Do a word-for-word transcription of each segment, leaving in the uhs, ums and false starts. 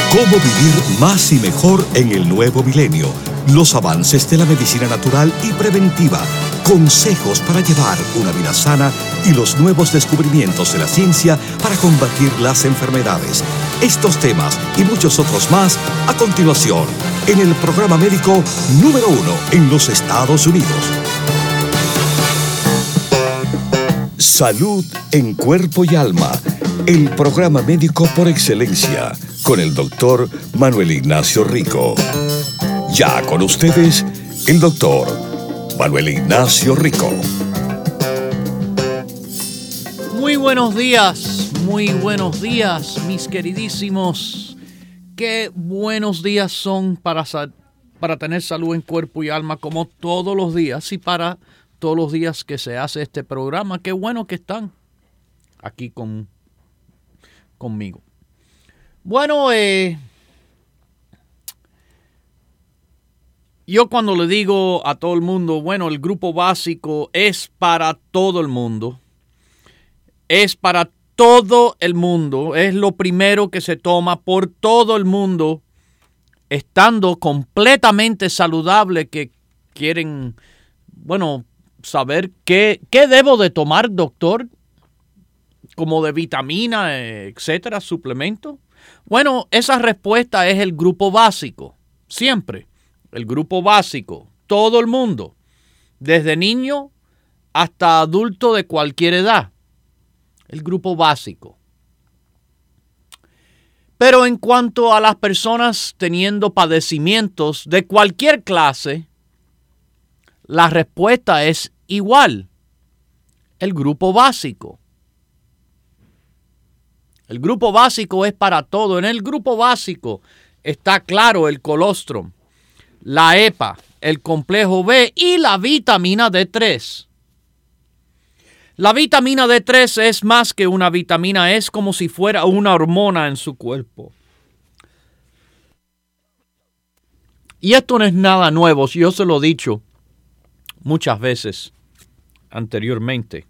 Cómo vivir más y mejor en el nuevo milenio. Los avances de la medicina natural y preventiva. Consejos para llevar una vida sana y los nuevos descubrimientos de la ciencia para combatir las enfermedades. Estos temas y muchos otros más a continuación en el programa médico número uno en los Estados Unidos. Salud en cuerpo y alma. El programa médico por excelencia con el doctor Manuel Ignacio Rico. Ya con ustedes, el doctor Manuel Ignacio Rico. Muy buenos días, muy buenos días, mis queridísimos. Qué buenos días son para, para tener salud en cuerpo y alma como todos los días y para todos los días que se hace este programa. Qué bueno que están aquí con, conmigo. Bueno, eh, yo cuando le digo a todo el mundo, bueno, el grupo básico es para todo el mundo. Es para todo el mundo. Es lo primero que se toma por todo el mundo, estando completamente saludable, que quieren, bueno, saber qué, qué debo de tomar, doctor, como de vitamina, etcétera, suplemento. Bueno, esa respuesta es el grupo básico, siempre. El grupo básico, todo el mundo, desde niño hasta adulto de cualquier edad. El grupo básico. Pero en cuanto a las personas teniendo padecimientos de cualquier clase, la respuesta es igual. El grupo básico. El grupo básico es para todo. En el grupo básico está claro el colostrum, la E P A, el complejo B y la vitamina D tres. La vitamina D tres es más que una vitamina, es como si fuera una hormona en su cuerpo. Y esto no es nada nuevo, yo se lo he dicho muchas veces anteriormente.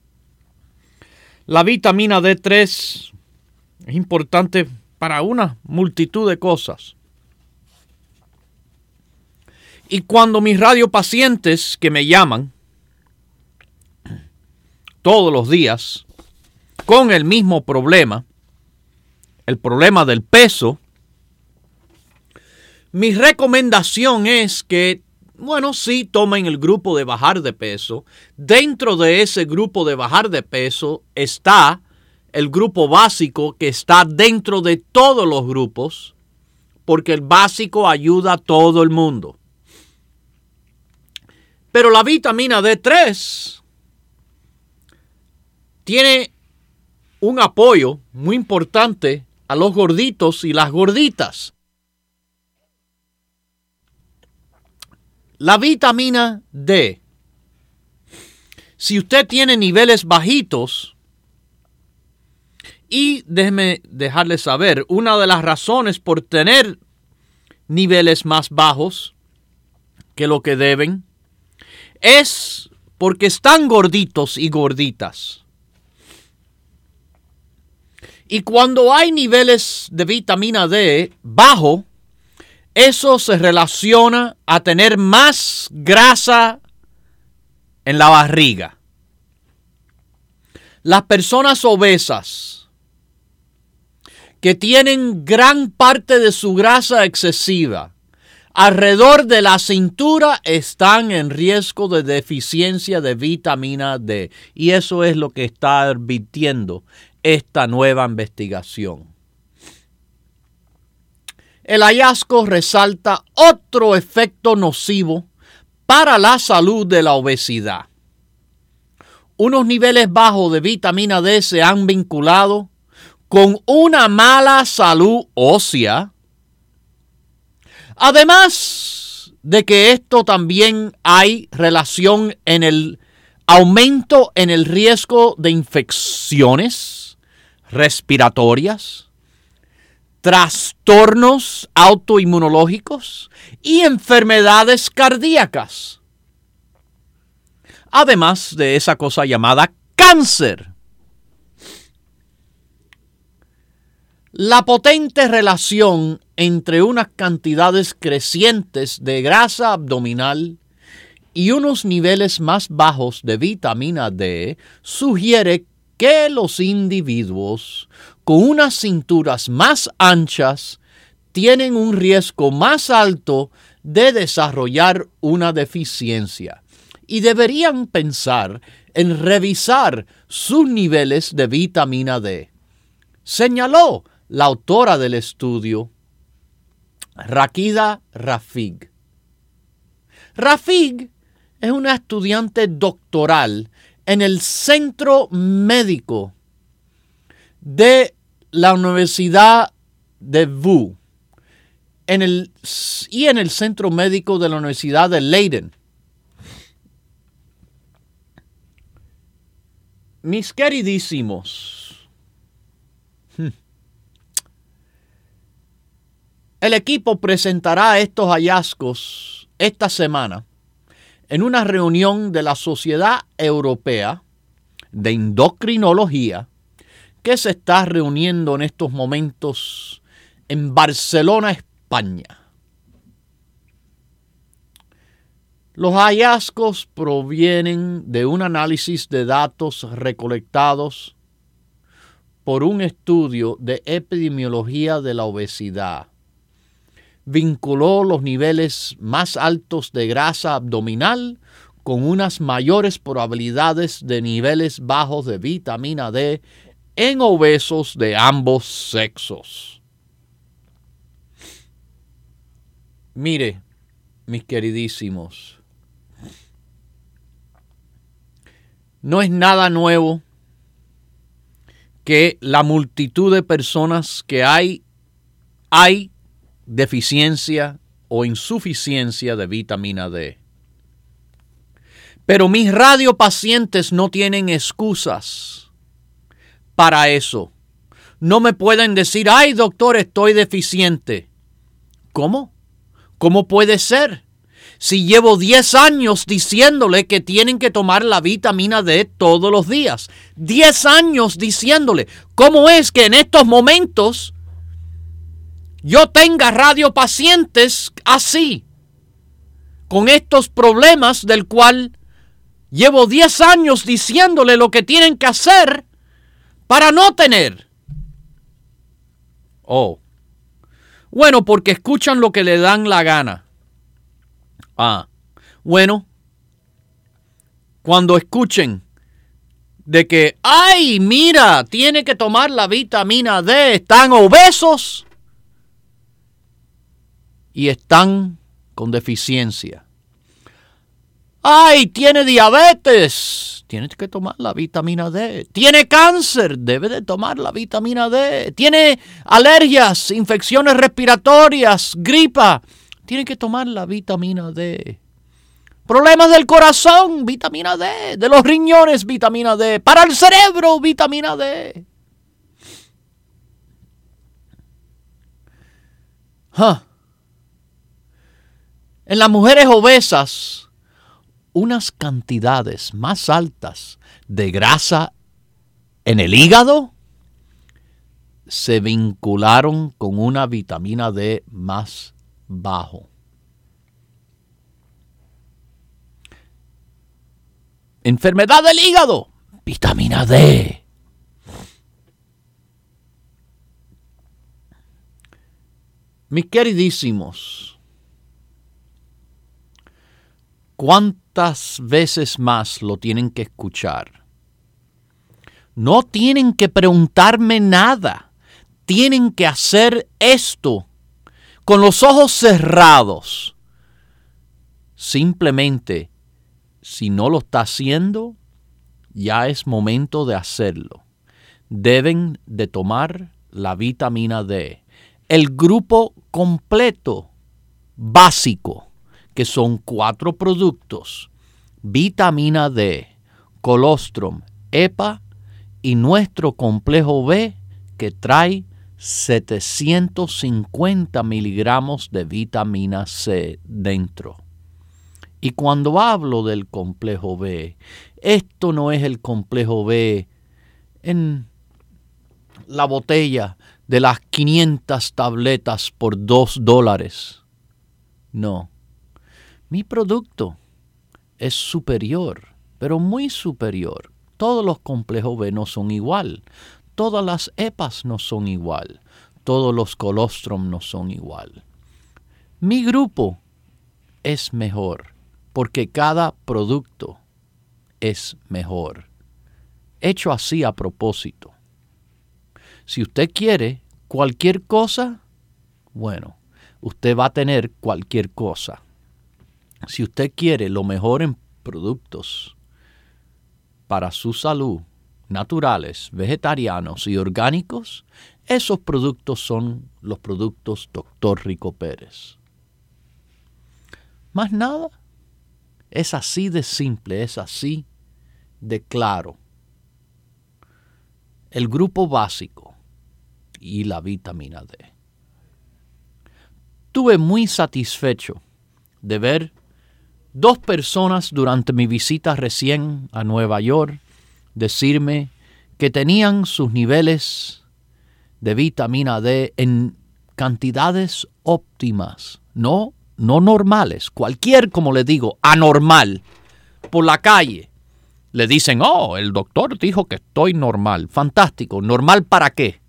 La vitamina D tres es importante para una multitud de cosas. Y cuando mis radiopacientes que me llaman todos los días con el mismo problema, el problema del peso, mi recomendación es que, bueno, sí tomen el grupo de bajar de peso. Dentro de ese grupo de bajar de peso está el grupo básico, que está dentro de todos los grupos, porque el básico ayuda a todo el mundo. Pero la vitamina D tres tiene un apoyo muy importante a los gorditos y las gorditas. La vitamina D, si usted tiene niveles bajitos, y déjeme dejarles saber, una de las razones por tener niveles más bajos que lo que deben es porque están gorditos y gorditas. Y cuando hay niveles de vitamina D bajo, eso se relaciona a tener más grasa en la barriga. Las personas obesas que tienen gran parte de su grasa excesiva alrededor de la cintura están en riesgo de deficiencia de vitamina D. Y eso es lo que está advirtiendo esta nueva investigación. El hallazgo resalta otro efecto nocivo para la salud de la obesidad. Unos niveles bajos de vitamina D se han vinculado con una mala salud ósea. Además de que esto también hay relación en el aumento en el riesgo de infecciones respiratorias, trastornos autoinmunológicos y enfermedades cardíacas. Además de esa cosa llamada cáncer. La potente relación entre unas cantidades crecientes de grasa abdominal y unos niveles más bajos de vitamina D sugiere que los individuos con unas cinturas más anchas tienen un riesgo más alto de desarrollar una deficiencia y deberían pensar en revisar sus niveles de vitamina D, señaló la autora del estudio, Rakida Rafig. Rafig es una estudiante doctoral en el Centro Médico de la Universidad de V U en el, y en el Centro Médico de la Universidad de Leiden. Mis queridísimos, el equipo presentará estos hallazgos esta semana en una reunión de la Sociedad Europea de Endocrinología que se está reuniendo en estos momentos en Barcelona, España. Los hallazgos provienen de un análisis de datos recolectados por un estudio de epidemiología de la obesidad. Vinculó los niveles más altos de grasa abdominal con unas mayores probabilidades de niveles bajos de vitamina D en obesos de ambos sexos. Mire, mis queridísimos, no es nada nuevo que la multitud de personas que hay, hay deficiencia o insuficiencia de vitamina D. Pero mis radiopacientes no tienen excusas para eso. No me pueden decir, ay doctor, estoy deficiente. ¿Cómo? ¿Cómo puede ser? Si llevo diez años diciéndole que tienen que tomar la vitamina D todos los días. diez años diciéndole. ¿Cómo es que en estos momentos yo tenga radiopacientes así, con estos problemas del cual llevo diez años diciéndole lo que tienen que hacer para no tener? Oh, bueno, porque escuchan lo que le dan la gana. Ah, bueno, cuando escuchen de que, ay, mira, tiene que tomar la vitamina D, están obesos y están con deficiencia. ¡Ay, tiene diabetes! Tiene que tomar la vitamina D. ¿Tiene cáncer? Debe de tomar la vitamina D. ¿Tiene alergias, infecciones respiratorias, gripa? Tiene que tomar la vitamina D. Problemas del corazón, vitamina D. De los riñones, vitamina D. Para el cerebro, vitamina D. Huh. En las mujeres obesas, unas cantidades más altas de grasa en el hígado se vincularon con una vitamina D más bajo. Enfermedad del hígado, vitamina D. Mis queridísimos, ¿cuántas veces más lo tienen que escuchar? No tienen que preguntarme nada. Tienen que hacer esto con los ojos cerrados. Simplemente, si no lo está haciendo, ya es momento de hacerlo. Deben de tomar la vitamina D. El grupo completo básico, que son cuatro productos: vitamina D, colostrum, E P A y nuestro complejo B, que trae setecientos cincuenta miligramos de vitamina C dentro. Y cuando hablo del complejo B, esto no es el complejo B en la botella de las quinientas tabletas por dos dólares. No. Mi producto es superior, pero muy superior. Todos los complejos B no son igual. Todas las E P As no son igual. Todos los colostrum no son igual. Mi grupo es mejor porque cada producto es mejor. Hecho así a propósito. Si usted quiere cualquier cosa, bueno, usted va a tener cualquier cosa. Si usted quiere lo mejor en productos para su salud, naturales, vegetarianos y orgánicos, esos productos son los productos doctor Rico Pérez. Más nada, es así de simple, es así de claro. El grupo básico y la vitamina D. Estuve muy satisfecho de ver dos personas durante mi visita recién a Nueva York decirme que tenían sus niveles de vitamina D en cantidades óptimas, no, no normales, cualquier, como le digo, anormal, por la calle. Le dicen, oh, el doctor dijo que estoy normal. Fantástico. ¿Normal para qué?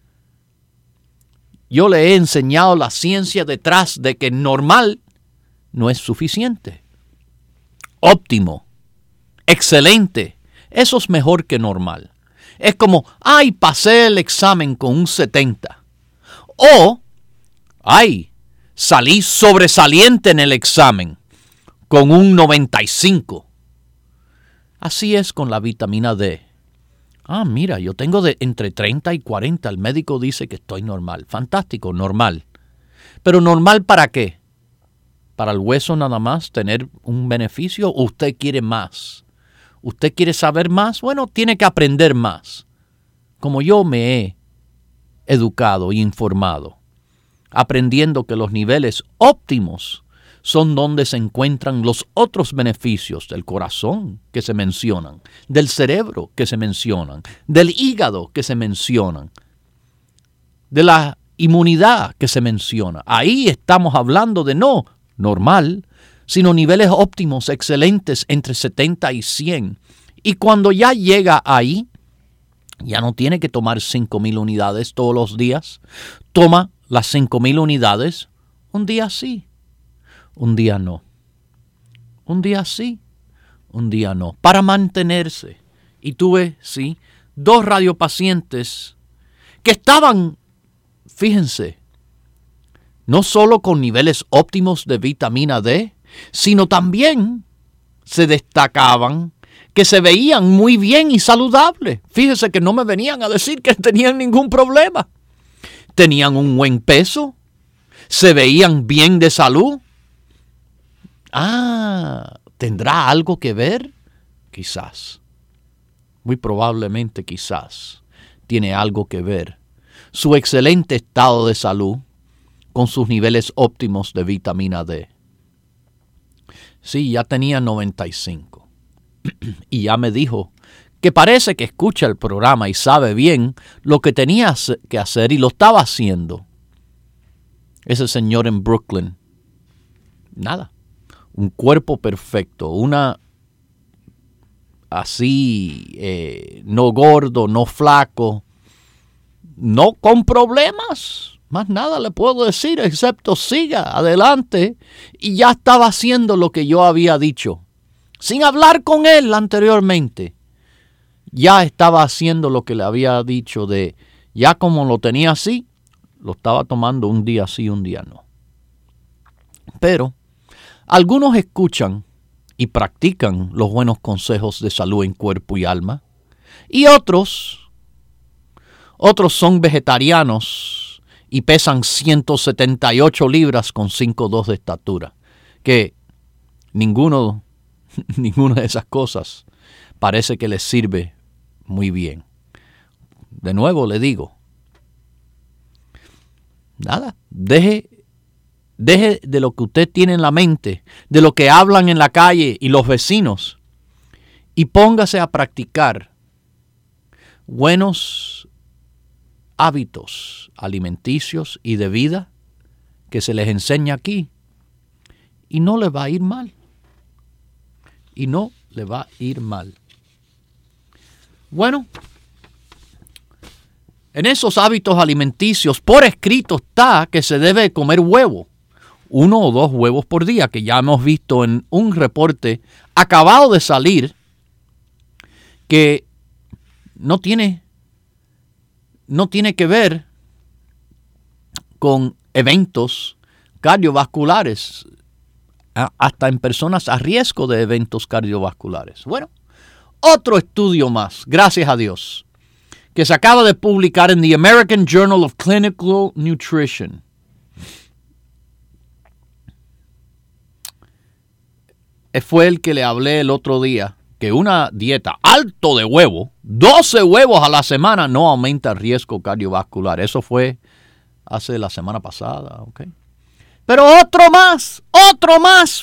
Yo le he enseñado la ciencia detrás de que normal no es suficiente. Óptimo. Excelente. Eso es mejor que normal. Es como, ay, pasé el examen con un setenta. O, ay, salí sobresaliente en el examen con un noventa y cinco. Así es con la vitamina D. Ah, mira, yo tengo de entre treinta y cuarenta. El médico dice que estoy normal. Fantástico, normal. ¿Pero normal para qué? ¿Para el hueso nada más tener un beneficio? ¿O usted quiere más? ¿Usted quiere saber más? Bueno, tiene que aprender más. Como yo me he educado y informado, aprendiendo que los niveles óptimos son donde se encuentran los otros beneficios del corazón que se mencionan, del cerebro que se mencionan, del hígado que se mencionan, de la inmunidad que se menciona. Ahí estamos hablando de no normal, sino niveles óptimos excelentes entre setenta y cien. Y cuando ya llega ahí, ya no tiene que tomar cinco mil unidades todos los días. Toma las cinco mil unidades un día sí. Un día no. Un día sí, un día no. Para mantenerse. Y tuve, sí, dos radiopacientes que estaban, fíjense, no solo con niveles óptimos de vitamina D, sino también se destacaban que se veían muy bien y saludables. Fíjese que no me venían a decir que tenían ningún problema. Tenían un buen peso, se veían bien de salud. Ah, ¿tendrá algo que ver? Quizás. Muy probablemente quizás tiene algo que ver su excelente estado de salud con sus niveles óptimos de vitamina D. Sí, ya tenía noventa y cinco. Y ya me dijo que parece que escucha el programa y sabe bien lo que tenía que hacer y lo estaba haciendo. Ese señor en Brooklyn. Nada. Un cuerpo perfecto, una así, eh, no gordo, no flaco, no con problemas. Más nada le puedo decir, excepto siga adelante. Y ya estaba haciendo lo que yo había dicho. Sin hablar con él anteriormente. Ya estaba haciendo lo que le había dicho de, ya como lo tenía así, lo estaba tomando un día sí, un día no. Pero algunos escuchan y practican los buenos consejos de salud en cuerpo y alma. Y otros, otros son vegetarianos y pesan ciento setenta y ocho libras con cinco pies dos de estatura. Que ninguno, ninguna de esas cosas parece que les sirve muy bien. De nuevo le digo, nada, deje Deje de lo que usted tiene en la mente, de lo que hablan en la calle y los vecinos, y póngase a practicar buenos hábitos alimenticios y de vida que se les enseña aquí y no les va a ir mal. Y no le va a ir mal. Bueno, en esos hábitos alimenticios por escrito está que se debe comer huevo, uno o dos huevos por día, que ya hemos visto en un reporte acabado de salir que no tiene, no tiene que ver con eventos cardiovasculares, hasta en personas a riesgo de eventos cardiovasculares. Bueno, otro estudio más, gracias a Dios, que se acaba de publicar en The American Journal of Clinical Nutrition. Fue el que le hablé el otro día, que una dieta alto de huevo, doce huevos a la semana, no aumenta el riesgo cardiovascular. Eso fue hace la semana pasada, ¿ok? Pero otro más, otro más,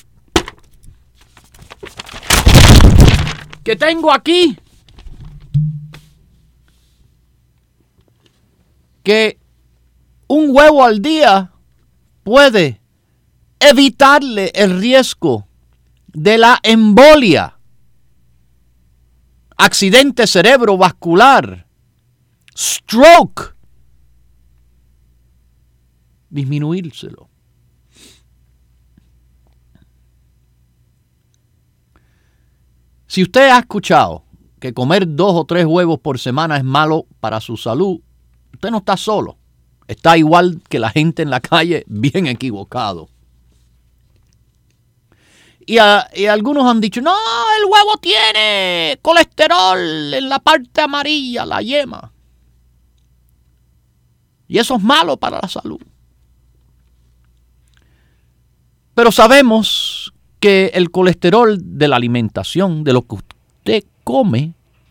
que tengo aquí, que un huevo al día puede evitarle el riesgo de la embolia, accidente cerebrovascular, stroke, disminuírselo. Si usted ha escuchado que comer dos o tres huevos por semana es malo para su salud, usted no está solo. Está igual que la gente en la calle, bien equivocado. Y, a, y algunos han dicho, no, el huevo tiene colesterol en la parte amarilla, la yema. Y eso es malo para la salud. Pero sabemos que el colesterol de la alimentación, de lo que usted come,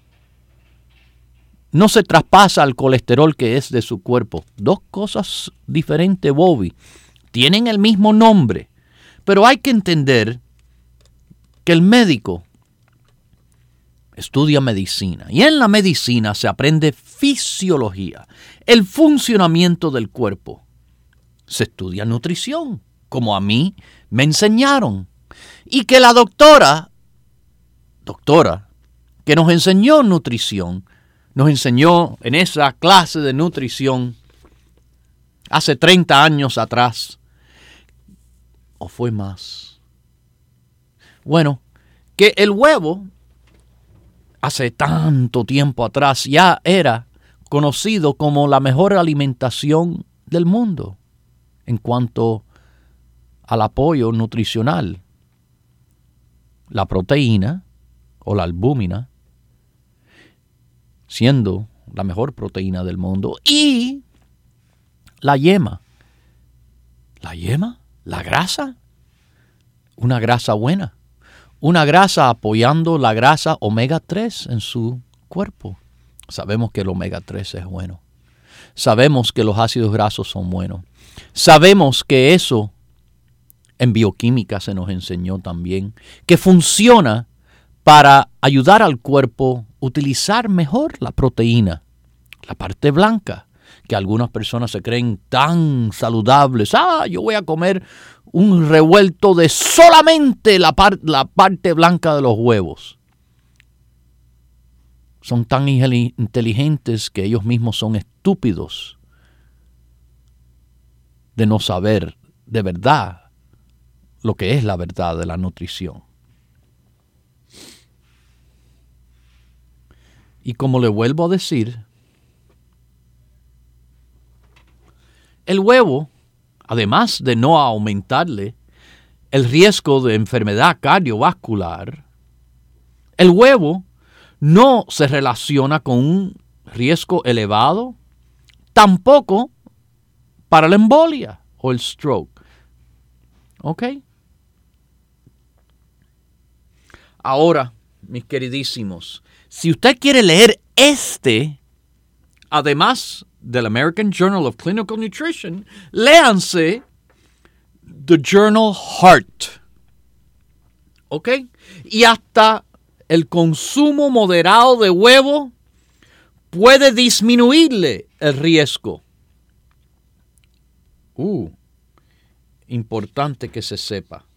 no se traspasa al colesterol que es de su cuerpo. Dos cosas diferentes, Bobby. Tienen el mismo nombre, pero hay que entender que el médico estudia medicina y en la medicina se aprende fisiología, el funcionamiento del cuerpo. Se estudia nutrición, como a mí me enseñaron. Y que la doctora, doctora, que nos enseñó nutrición, nos enseñó en esa clase de nutrición hace treinta años atrás, o fue más. Bueno, que el huevo hace tanto tiempo atrás ya era conocido como la mejor alimentación del mundo en cuanto al apoyo nutricional. La proteína o la albúmina siendo la mejor proteína del mundo y la yema. ¿La yema? ¿La grasa? Una grasa buena. Una grasa apoyando la grasa omega tres en su cuerpo. Sabemos que el omega tres es bueno. Sabemos que los ácidos grasos son buenos. Sabemos que eso en bioquímica se nos enseñó también, que funciona para ayudar al cuerpo a utilizar mejor la proteína, la parte blanca, que algunas personas se creen tan saludables. Ah, yo voy a comer un revuelto de solamente la, par- la parte blanca de los huevos. Son tan inteligentes que ellos mismos son estúpidos de no saber de verdad lo que es la verdad de la nutrición. Y como le vuelvo a decir, el huevo, además de no aumentarle el riesgo de enfermedad cardiovascular, el huevo no se relaciona con un riesgo elevado, tampoco para la embolia o el stroke. ¿Ok? Ahora, mis queridísimos, si usted quiere leer este, además del American Journal of Clinical Nutrition, léanse The Journal Heart. ¿Ok? Y hasta el consumo moderado de huevo puede disminuirle el riesgo. Uh, importante que se sepa.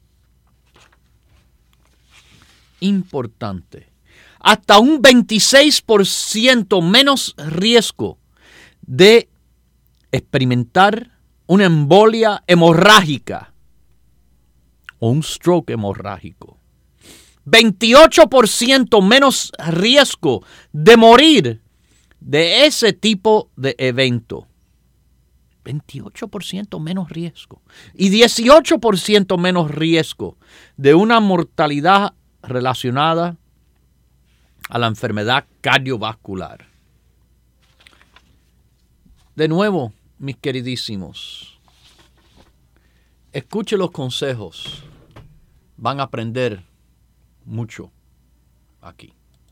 Importante. Hasta un veintiséis por ciento menos riesgo de experimentar una embolia hemorrágica o un stroke hemorrágico. veintiocho por ciento menos riesgo de morir de ese tipo de evento. veintiocho por ciento menos riesgo. Y dieciocho por ciento menos riesgo de una mortalidad relacionada a la enfermedad cardiovascular. De nuevo, mis queridísimos, escuche los consejos. Van a aprender mucho aquí.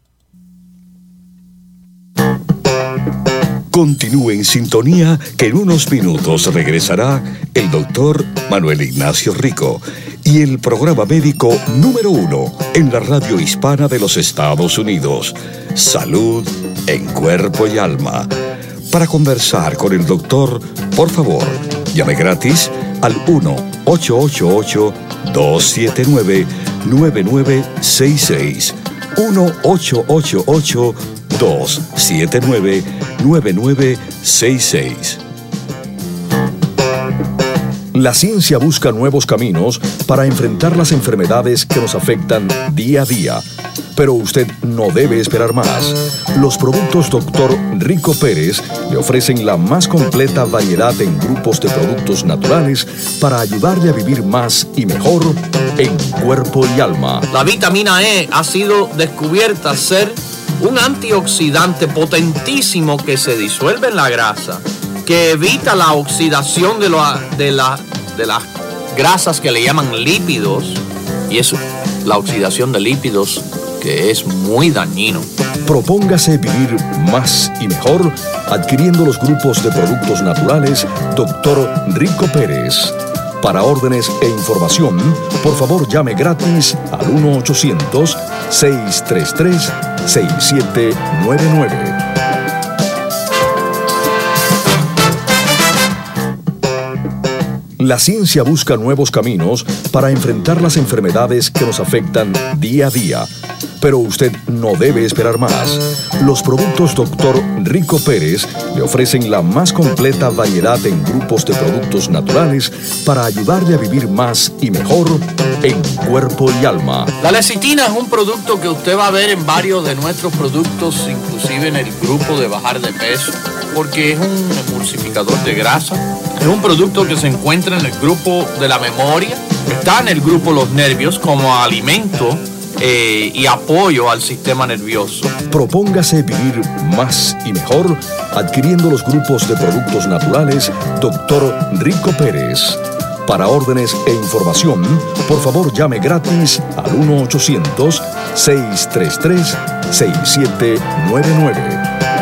Continúe en sintonía que en unos minutos regresará el doctor Manuel Ignacio Rico y el programa médico número uno en la radio hispana de los Estados Unidos, Salud en Cuerpo y Alma. Para conversar con el doctor, por favor, llame gratis al uno ocho ocho ocho, dos siete nueve, nueve nueve seis seis. uno ocho ocho ocho, dos siete nueve, nueve nueve seis seis. La ciencia busca nuevos caminos para enfrentar las enfermedades que nos afectan día a día. Pero usted no debe esperar más. Los productos doctor Rico Pérez le ofrecen la más completa variedad en grupos de productos naturales para ayudarle a vivir más y mejor en cuerpo y alma. La vitamina E ha sido descubierta ser un antioxidante potentísimo que se disuelve en la grasa, que evita la oxidación de, lo, de, la, de las grasas que le llaman lípidos, y eso, la oxidación de lípidos, que es muy dañino. Propóngase vivir más y mejor adquiriendo los grupos de productos naturales doctor Rico Pérez. Para órdenes e información, por favor llame gratis al uno ochocientos, seis tres tres, seis siete nueve nueve. La ciencia busca nuevos caminos para enfrentar las enfermedades que nos afectan día a día. Pero usted no debe esperar más. Los productos doctor Rico Pérez le ofrecen la más completa variedad en grupos de productos naturales para ayudarle a vivir más y mejor en cuerpo y alma. La lecitina es un producto que usted va a ver en varios de nuestros productos, inclusive en el grupo de bajar de peso, porque es un emulsificador de grasa. Es un producto que se encuentra en el grupo de la memoria, está en el grupo los nervios como alimento eh, y apoyo al sistema nervioso. Propóngase vivir más y mejor adquiriendo los grupos de productos naturales doctor Rico Pérez. Para órdenes e información, por favor llame gratis al uno ochocientos, seis tres tres, seis siete nueve nueve.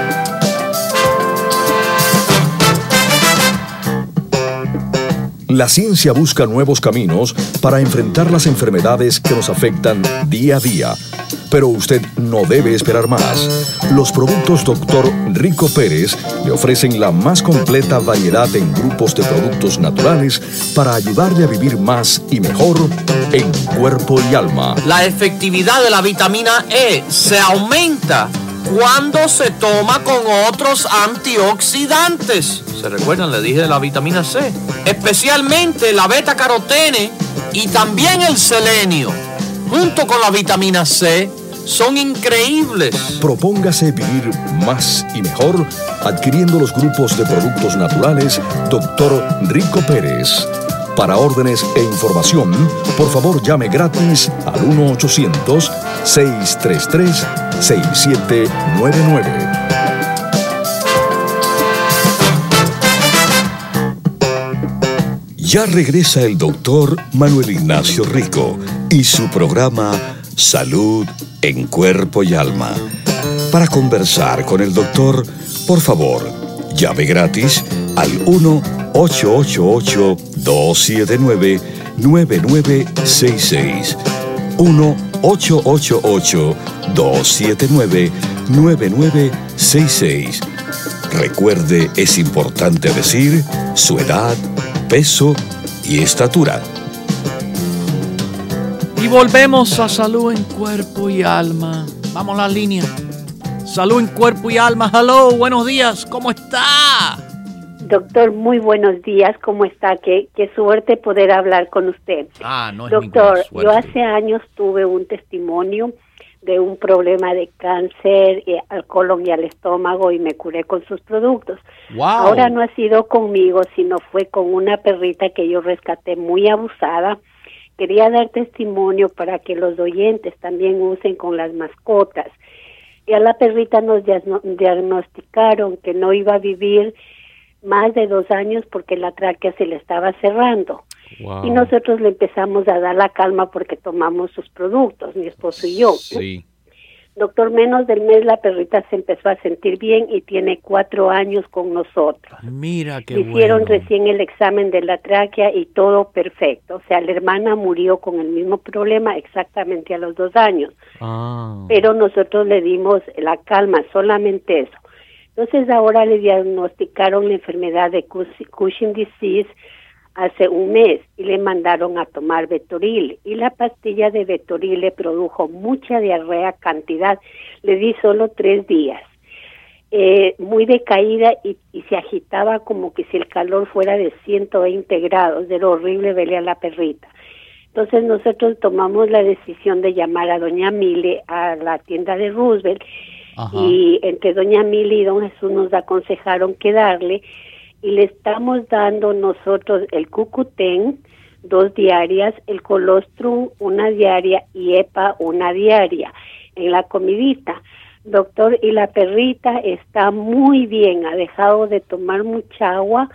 La ciencia busca nuevos caminos para enfrentar las enfermedades que nos afectan día a día. Pero usted no debe esperar más. Los productos doctor Rico Pérez le ofrecen la más completa variedad en grupos de productos naturales para ayudarle a vivir más y mejor en cuerpo y alma. La efectividad de la vitamina E se aumenta cuando se toma con otros antioxidantes. ¿Se recuerdan? Le dije de la vitamina C. Especialmente la beta-carotene y también el selenio, junto con la vitamina C, son increíbles. Propóngase vivir más y mejor adquiriendo los grupos de productos naturales doctor Rico Pérez. Para órdenes e información, por favor llame gratis al uno ochocientos, seis tres tres, seis siete nueve nueve. Ya regresa el doctor Manuel Ignacio Rico y su programa Salud en Cuerpo y Alma. Para conversar con el doctor, por favor, llame gratis al uno ocho ocho ocho, dos siete nueve, nueve nueve seis seis. uno ocho ocho ocho, dos siete nueve, nueve nueve seis seis. Recuerde, es importante decir su edad, peso y estatura. Y volvemos a Salud en Cuerpo y Alma. Vamos a la línea. Salud en Cuerpo y Alma. Hello, buenos días. ¿Cómo está? Doctor, muy buenos días. ¿Cómo está? Qué, qué suerte poder hablar con usted. Ah, no es Doctor, suerte. Yo hace años tuve un testimonio de un problema de cáncer eh, al colon y al estómago y me curé con sus productos. Wow. Ahora no ha sido conmigo, sino fue con una perrita que yo rescaté muy abusada. Quería dar testimonio para que los oyentes también usen con las mascotas. Y a la perrita nos diagnosticaron que no iba a vivir más de dos años porque la tráquea se le estaba cerrando. Wow. Y nosotros le empezamos a dar la calma porque tomamos sus productos, mi esposo y yo. Sí. Doctor, menos del mes la perrita se empezó a sentir bien y tiene cuatro años con nosotros. Mira qué bueno. Hicieron recién el examen de la tráquea y todo perfecto. O sea, la hermana murió con el mismo problema exactamente a los dos años. Ah. Pero nosotros le dimos la calma, solamente eso. Entonces ahora le diagnosticaron la enfermedad de Cushing disease hace un mes y le mandaron a tomar Vetoril y la pastilla de Vetoril le produjo mucha diarrea, cantidad, le di solo tres días, eh, muy decaída y, y se agitaba como que si el calor fuera de ciento veinte grados, era horrible verle a la perrita. Entonces nosotros tomamos la decisión de llamar a doña Mile a la tienda de Roosevelt. Ajá. Y entre doña Mili y don Jesús nos aconsejaron que darle y le estamos dando nosotros el Cucutén, dos diarias, el Colostrum, una diaria y EPA, una diaria en la comidita. Doctor, y la perrita está muy bien, ha dejado de tomar mucha agua,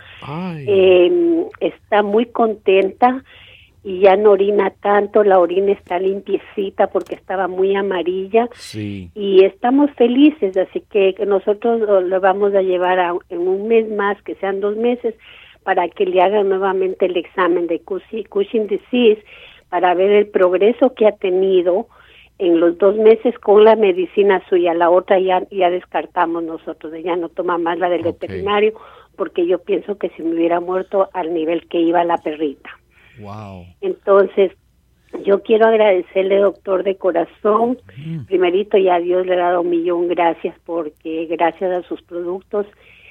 eh, está muy contenta y ya no orina tanto, la orina está limpiecita porque estaba muy amarilla. Sí. Y estamos felices, así que nosotros lo vamos a llevar a, en un mes más, que sean dos meses, para que le hagan nuevamente el examen de Cushing disease para ver el progreso que ha tenido en los dos meses con la medicina suya. La otra ya, ya descartamos nosotros, ella no toma más la del okay. veterinario, porque yo pienso que si me hubiera muerto al nivel que iba la perrita. Wow. Entonces, yo quiero agradecerle, doctor, de corazón. Mm. Primerito, ya a Dios le he dado un millón gracias, porque gracias a sus productos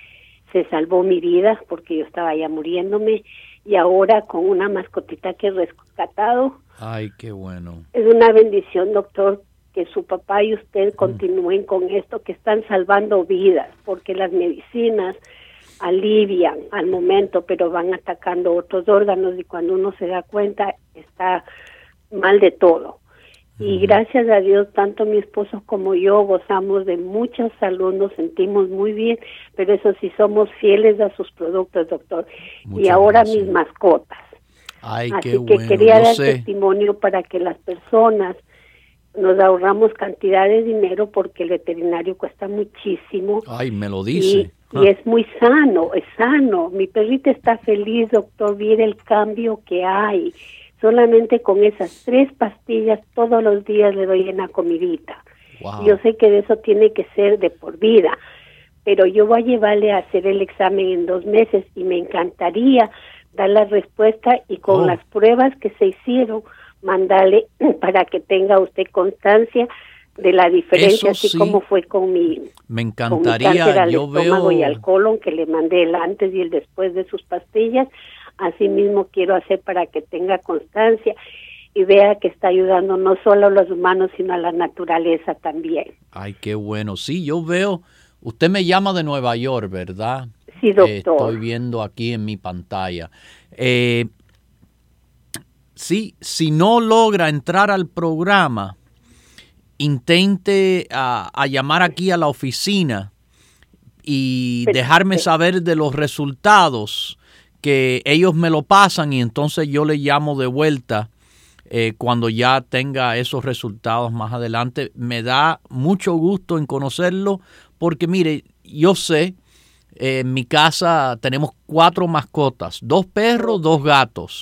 se salvó mi vida, porque yo estaba ya muriéndome. Y ahora con una mascotita que he rescatado. Ay, qué bueno. Es una bendición, doctor, que su papá y usted mm. continúen con esto, que están salvando vidas, porque las medicinas alivian al momento, pero van atacando otros órganos y cuando uno se da cuenta está mal de todo. Mm. Y gracias a Dios, tanto mi esposo como yo gozamos de mucha salud, nos sentimos muy bien, pero eso sí, somos fieles a sus productos, doctor. Muchas y ahora gracias. Mis mascotas. Ay, Así qué que bueno, quería dar sé. testimonio para que las personas nos ahorramos cantidad de dinero porque el veterinario cuesta muchísimo. Ay, me lo dice. Y, y es muy sano, es sano. Mi perrita está feliz, doctor, mire el cambio que hay. Solamente con esas tres pastillas todos los días le doy en la comidita. Wow. Yo sé que eso tiene que ser de por vida, pero yo voy a llevarle a hacer el examen en dos meses y me encantaría dar la respuesta y con oh. las pruebas que se hicieron, mandarle para que tenga usted constancia de la diferencia, Eso así sí. como fue con mi, me encantaría, con mi cáncer al yo estómago veo... y al colon, que le mandé el antes y el después de sus pastillas. Así mismo quiero hacer para que tenga constancia y vea que está ayudando no solo a los humanos, sino a la naturaleza también. Ay, qué bueno. Sí, yo veo, usted me llama de Nueva York, ¿verdad? Sí, doctor. Eh, estoy viendo aquí en mi pantalla. Eh, sí, si no logra entrar al programa, intente a, a llamar aquí a la oficina y Pero, dejarme saber de los resultados, que ellos me lo pasan y entonces yo le llamo de vuelta eh, cuando ya tenga esos resultados más adelante. Me da mucho gusto en conocerlo porque, mire, yo sé, eh, en mi casa tenemos cuatro mascotas, dos perros, dos gatos,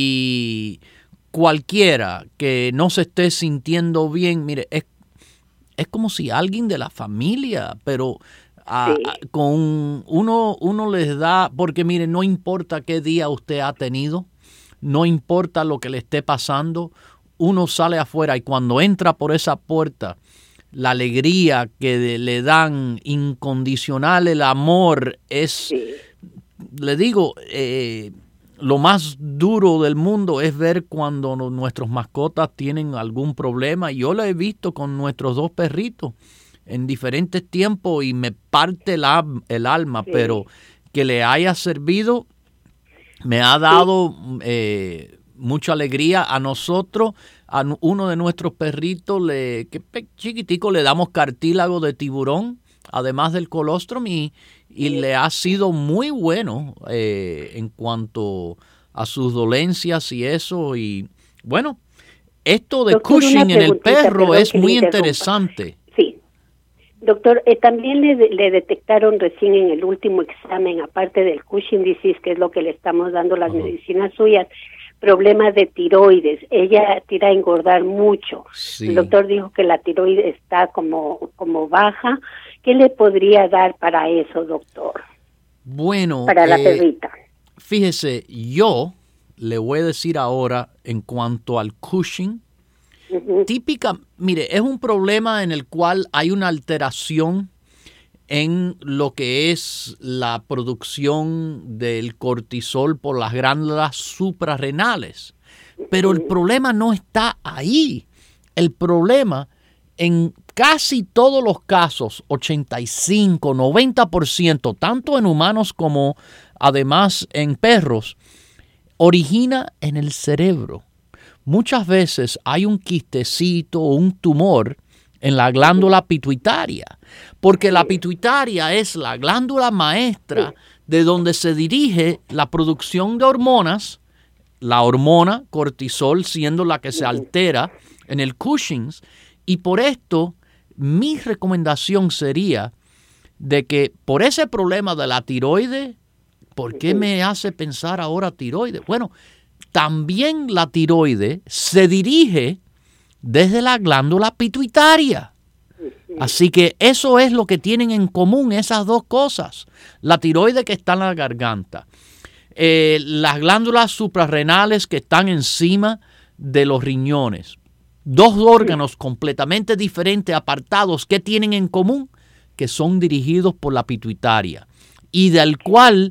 y cualquiera que no se esté sintiendo bien, mire, es, es como si alguien de la familia, pero a, Sí. a- con uno, uno les da, porque mire, no importa qué día usted ha tenido, no importa lo que le esté pasando, uno sale afuera y cuando entra por esa puerta, la alegría que de- le dan incondicional, el amor, es, Sí. le digo, eh, lo más duro del mundo es ver cuando no- nuestros mascotas tienen algún problema. Yo lo he visto con nuestros dos perritos en diferentes tiempos y me parte el, am- el alma, Sí. pero que le haya servido me ha dado eh, mucha alegría a nosotros. A nu- uno de nuestros perritos, le, que pe- chiquitico, le damos cartílago de tiburón, además del colostrum, y, y le ha sido muy bueno eh, en cuanto a sus dolencias y eso. Y bueno, esto de Doctor, una Cushing en el preguntita, perro perdón es que le muy interrumpa. interesante. Sí. Doctor, eh, también le, le detectaron recién en el último examen, aparte del Cushing disease, que es lo que le estamos dando las Ajá. medicinas suyas, problemas de tiroides. Ella tira a engordar mucho. Sí. El doctor dijo que la tiroides está como, como baja. ¿Qué le podría dar para eso, doctor? Bueno, Para la eh, perrita. fíjese, yo le voy a decir ahora en cuanto al Cushing. Ujú. Típica, mire, es un problema en el cual hay una alteración en lo que es la producción del cortisol por las glándulas suprarrenales. Pero el problema no está ahí. El problema en casi todos los casos, ochenta y cinco, noventa por ciento, tanto en humanos como además en perros, origina en el cerebro. Muchas veces hay un quistecito o un tumor en la glándula pituitaria, porque la pituitaria es la glándula maestra de donde se dirige la producción de hormonas, la hormona cortisol siendo la que se altera en el Cushing's, y por esto mi recomendación sería de que por ese problema de la tiroides, ¿por qué me hace pensar ahora tiroides? Bueno, también la tiroides se dirige desde la glándula pituitaria. Así que eso es lo que tienen en común esas dos cosas. La tiroides que está en la garganta, eh, las glándulas suprarrenales que están encima de los riñones. Dos órganos completamente diferentes, apartados, que tienen en común, que son dirigidos por la pituitaria. Y del cual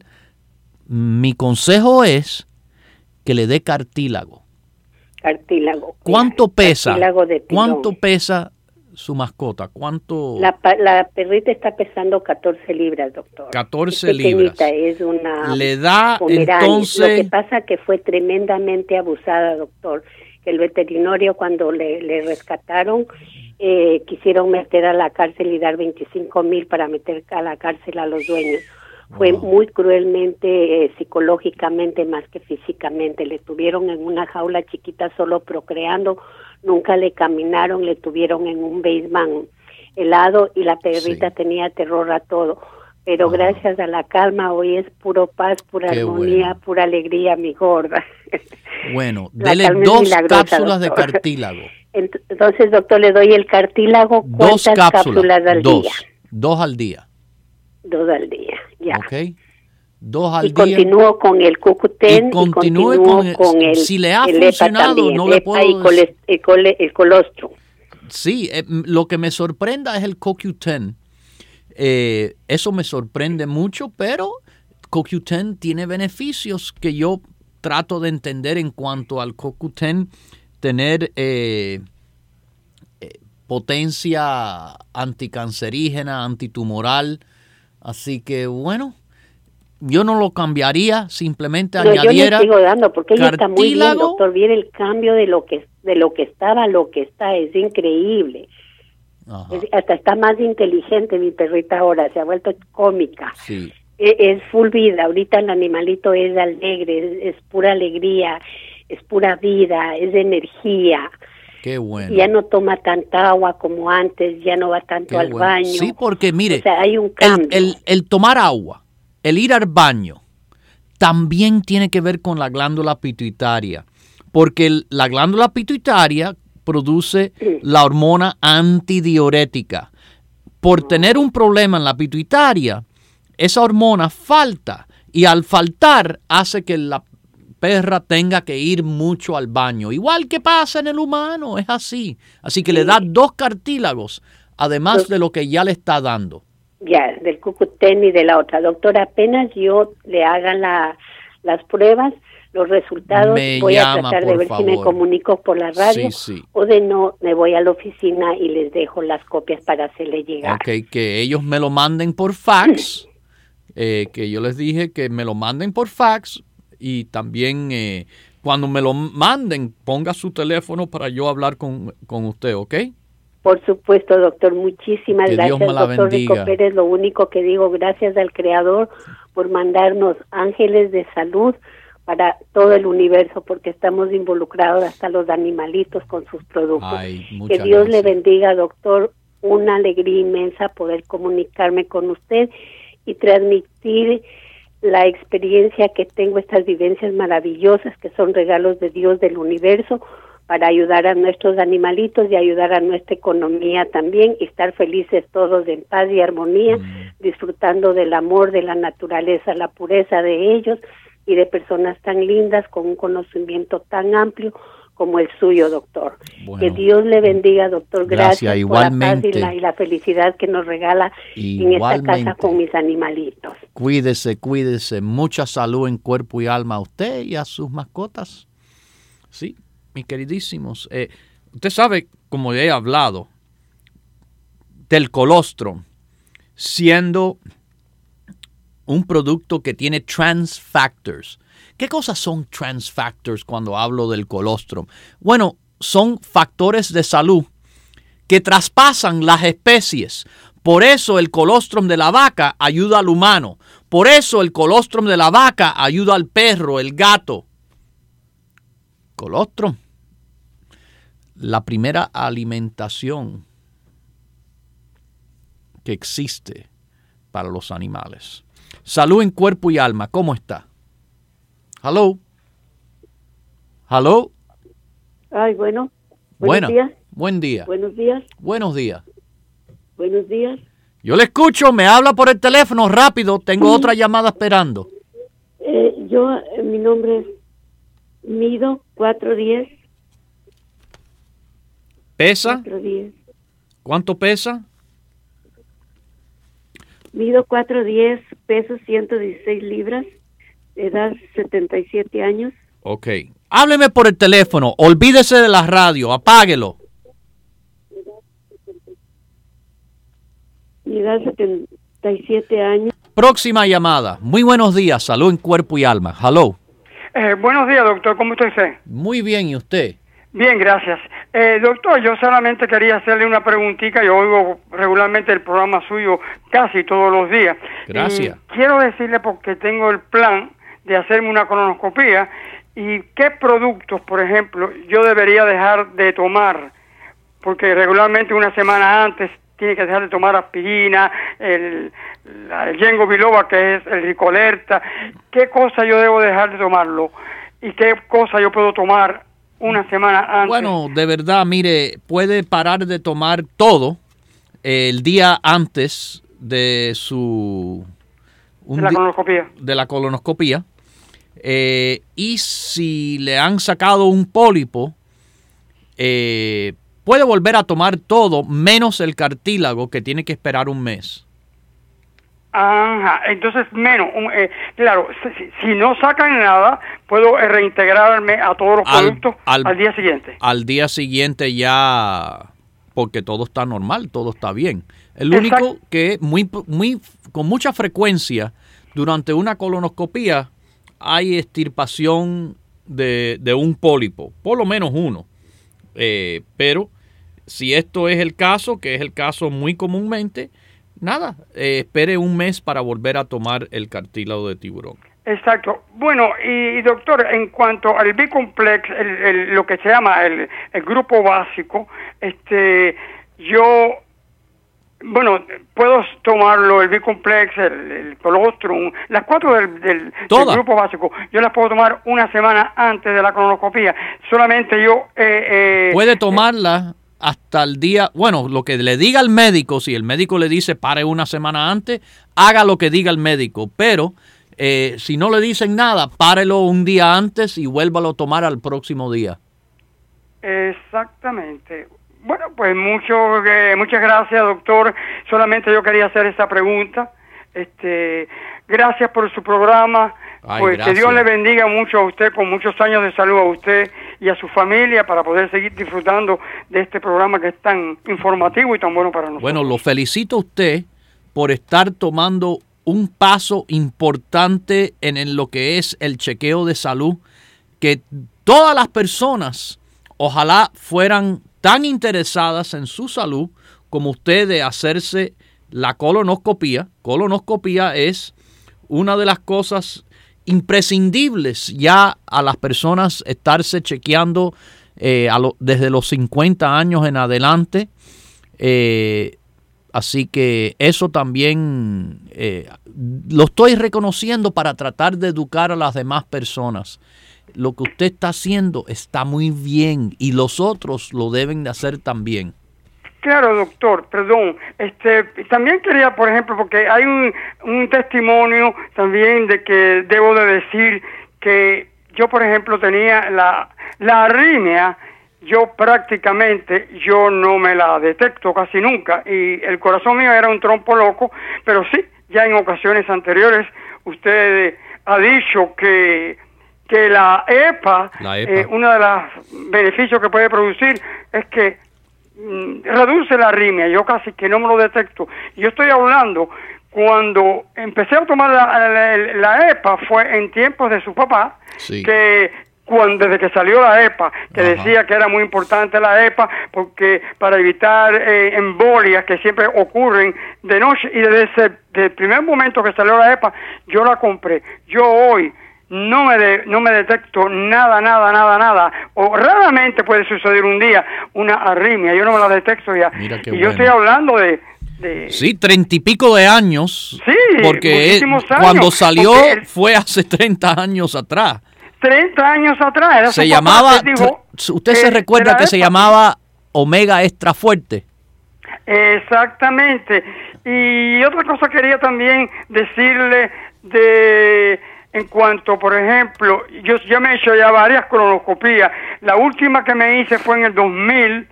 mi consejo es que le dé cartílago. Cartílago. ¿Cuánto pesa? Cartílago de pilón. ¿Cuánto pesa su mascota? ¿Cuánto? La, pa- la perrita está pesando catorce libras, doctor. catorce Es pequeñita, libras. es una Le da Pomerania. entonces... Lo que pasa que fue tremendamente abusada, doctor. Que el veterinario cuando le, le rescataron eh, quisieron meter a la cárcel y dar veinticinco mil para meter a la cárcel a los dueños. Fue Wow. muy cruelmente, eh, psicológicamente más que físicamente. Le tuvieron en una jaula chiquita solo procreando, nunca le caminaron, le tuvieron en un basement helado y la perrita Sí. tenía terror a todo. Pero Ah. gracias a la calma hoy es puro paz, pura Qué armonía, bueno. pura alegría, mi gorda. Bueno, La dele calma es dos milagrosa, cápsulas de doctor. cartílago. Ent- Entonces, doctor, le doy el cartílago. Dos ¿Cuántas cápsulas. cápsulas al dos. día? Dos al día. Dos al día, ya. ¿Ok? Dos al Y día. continúo con el Cocuten Y y continúe continúo con el- con el, si le ha el EPA funcionado, también, no le EPA puedo y coles- el, cole- el colostrum. Sí, eh, m- lo que me sorprenda es el C O Q diez. Eh, eso me sorprende mucho, pero C O Q diez tiene beneficios que yo trato de entender en cuanto al C O Q diez, tener eh, eh, potencia anticancerígena, antitumoral. Así que bueno, yo no lo cambiaría, simplemente No, yo le añadiera sigo dando porque ella está muy bien, cartílago. doctor. Viene el cambio de lo que de lo que estaba a lo que está, es increíble. Ajá, Es- hasta está más inteligente mi perrita ahora, se ha vuelto cómica. sí. Es, es full vida, ahorita el animalito es alegre, es, es pura alegría, es pura vida, es energía. Qué bueno. Ya no toma tanta agua como antes, ya no va tanto Qué al bueno. baño. Sí, porque mire, O sea, hay un el, cambio. el- el tomar agua, el ir al baño, también tiene que ver con la glándula pituitaria. Porque el- la glándula pituitaria produce la hormona antidiurética. Por tener un problema en la pituitaria, esa hormona falta y al faltar hace que la perra tenga que ir mucho al baño. Igual que pasa en el humano, es así. Así que le da dos cartílagos, además de lo que ya le está dando. Ya, del Cucutén y de la otra. Doctora, apenas yo le haga la, las pruebas, los resultados, me voy llama, a tratar de ver favor. si me comunico por la radio, sí, sí. o de no, me voy a la oficina y les dejo las copias para hacerle llegar. Ok, que ellos me lo manden por fax, eh, que yo les dije que me lo manden por fax y también eh, cuando me lo manden, ponga su teléfono para yo hablar con, con usted, ¿ok? Por supuesto, doctor. Muchísimas que gracias, Dios me la doctor bendiga. Rico Pérez. Lo único que digo, gracias al Creador por mandarnos ángeles de salud para todo el universo, porque estamos involucrados hasta los animalitos con sus productos. Ay, que Dios le bendiga, doctor. Una alegría inmensa poder comunicarme con usted y transmitir la experiencia que tengo, estas vivencias maravillosas que son regalos de Dios del universo, para ayudar a nuestros animalitos y ayudar a nuestra economía también, y estar felices todos en paz y armonía, mm. disfrutando del amor de la naturaleza, la pureza de ellos y de personas tan lindas con un conocimiento tan amplio como el suyo, doctor. Bueno, que Dios le bendiga, doctor. Gracias, gracias igualmente. por la paz y la, y la felicidad que nos regala igualmente. En esta casa con mis animalitos. Cuídese, cuídese. Mucha salud en cuerpo y alma a usted y a sus mascotas. Sí. Mis queridísimos, eh, usted sabe, como he hablado, del colostrum, siendo un producto que tiene trans factors. ¿Qué cosas son trans factors cuando hablo del colostrum? Bueno, son factores de salud que traspasan las especies. Por eso el colostrum de la vaca ayuda al humano. Por eso el colostrum de la vaca ayuda al perro, el gato. Colostrum. La primera alimentación que existe para los animales. Salud en cuerpo y alma. ¿Cómo está? Hello. Hello. Ay, bueno. Buenos Buenos días. Buen día. Buenos días. Buenos días. Buenos días. Yo le escucho, me habla por el teléfono rápido. Tengo sí. otra llamada esperando. Eh, yo, eh, mi nombre es Mido cuatro diez. ¿Pesa? cuatro diez. ¿Cuánto pesa? Mido cuatro diez, peso ciento dieciséis libras, edad setenta y siete años. Ok. Hábleme por el teléfono, olvídese de la radio, apáguelo. Mi edad setenta y siete años. Próxima llamada. Muy buenos días, salud en cuerpo y alma. Hello. Eh, buenos días, doctor. ¿Cómo está usted? Muy bien, ¿y usted? Bien, gracias. Eh, doctor, yo solamente quería hacerle una preguntita. Yo oigo regularmente el programa suyo casi todos los días. Gracias. Y quiero decirle, porque tengo el plan de hacerme una colonoscopia, y qué productos, por ejemplo, yo debería dejar de tomar, porque regularmente una semana antes tiene que dejar de tomar aspirina, el, el Ginkgo biloba, que es el Ricolerta. ¿Qué cosa yo debo dejar de tomarlo? ¿Y qué cosa yo puedo tomar una semana antes? Bueno, de verdad, mire, puede parar de tomar todo el día antes de su... Un de la colonoscopia. De la colonoscopia. Eh, y si le han sacado un pólipo, eh, puede volver a tomar todo menos el cartílago, que tiene que esperar un mes. Ajá, entonces menos, un, eh, claro, si, si no sacan nada, puedo reintegrarme a todos los al, productos al, al día siguiente. Al día siguiente ya, porque todo está normal, todo está bien. El Exacto. único que muy, muy, con mucha frecuencia durante una colonoscopía hay extirpación de, de un pólipo, por lo menos uno. Eh, pero si esto es el caso, que es el caso muy comúnmente, nada, eh, espere un mes para volver a tomar el cartílago de tiburón. Exacto. Bueno, y, y doctor, en cuanto al B-complex, el, el, lo que se llama el, el grupo básico, este, yo bueno, puedo tomarlo, el Bicomplex, el, el colostrum, las cuatro del, del, del grupo básico, yo las puedo tomar una semana antes de la colonoscopía. Solamente yo... Eh, eh, Puede tomarla eh, hasta el día, bueno, lo que le diga al médico, si el médico le dice pare una semana antes, haga lo que diga el médico, pero eh, si no le dicen nada, párelo un día antes y vuélvalo a tomar al próximo día. Exactamente. Bueno, pues mucho, eh, muchas gracias, doctor. Solamente yo quería hacer esa pregunta. Este, gracias por su programa. Ay, pues gracias. que Dios le bendiga mucho a usted, con muchos años de salud a usted y a su familia, para poder seguir disfrutando de este programa que es tan informativo y tan bueno para nosotros. Bueno, lo felicito a usted por estar tomando un paso importante en, en lo que es el chequeo de salud, que todas las personas ojalá fueran tan interesadas en su salud como usted de hacerse la colonoscopía. Colonoscopía es una de las cosas imprescindibles ya a las personas estarse chequeando eh, a lo, desde los cincuenta años en adelante. Eh, así que eso también eh, lo estoy reconociendo para tratar de educar a las demás personas. Lo que usted está haciendo está muy bien y los otros lo deben de hacer también. Claro, doctor, perdón. Este, también quería, por ejemplo, porque hay un, un testimonio también de que debo de decir que yo, por ejemplo, tenía la, la arritmia, yo prácticamente, yo no me la detecto casi nunca, y el corazón mío era un trompo loco, pero sí, ya en ocasiones anteriores usted ha dicho que que la EPA, la EPA. Eh, uno de los beneficios que puede producir es que mm, reduce la arritmia. Yo casi que no me lo detecto. Yo estoy hablando, cuando empecé a tomar la, la, la EPA fue en tiempos de su papá, sí. que cuando desde que salió la EPA, que Ajá. decía que era muy importante la EPA porque para evitar eh, embolias que siempre ocurren de noche, y desde ese desde el primer momento que salió la EPA yo la compré. Yo hoy no me de, no me detecto nada, nada, nada, nada, o raramente puede suceder un día una arritmia, yo no me la detecto ya. Mira qué y bueno. Yo estoy hablando de, de... Sí, treinta y pico de años. Sí, porque años, cuando salió porque fue hace treinta años atrás. treinta años atrás. Era se llamaba, dijo, usted se recuerda que se llamaba Omega Extra Fuerte. Exactamente. Y otra cosa quería también decirle de... En cuanto, por ejemplo, yo ya me he hecho ya varias colonoscopías. La última que me hice fue en el dos mil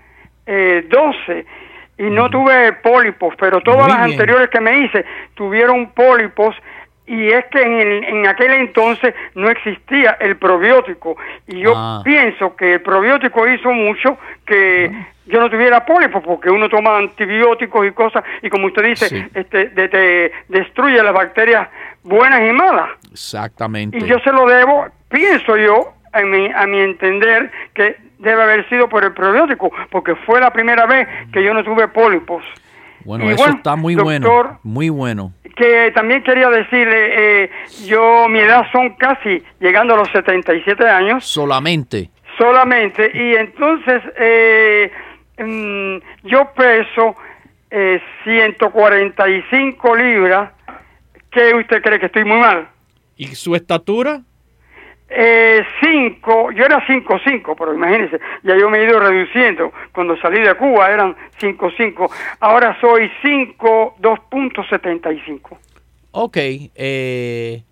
doce y no mm. tuve pólipos, pero todas Muy las bien. anteriores que me hice tuvieron pólipos, y es que en, en aquel entonces no existía el probiótico. Y yo ah. pienso que el probiótico hizo mucho que ah. yo no tuviera pólipos, porque uno toma antibióticos y cosas, y como usted dice, sí. este de, de, destruye las bacterias buenas y malas. Exactamente. Y yo se lo debo, pienso yo, a mi, a mi entender, que debe haber sido por el probiótico, porque fue la primera vez que yo no tuve pólipos. Bueno, y eso bueno, está muy doctor, bueno, muy bueno. Que también quería decirle, eh, yo, mi edad son casi llegando a los setenta y siete años. Solamente. Solamente, y entonces eh, mm, yo peso eh, ciento cuarenta y cinco libras. ¿Qué usted cree, que estoy muy mal? ¿Y su estatura? Eh, cinco, yo era cinco cinco, pero imagínense, ya yo me he ido reduciendo. Cuando salí de Cuba eran cinco cinco, ahora soy cinco dos punto setenta y cinco. Ok, eh,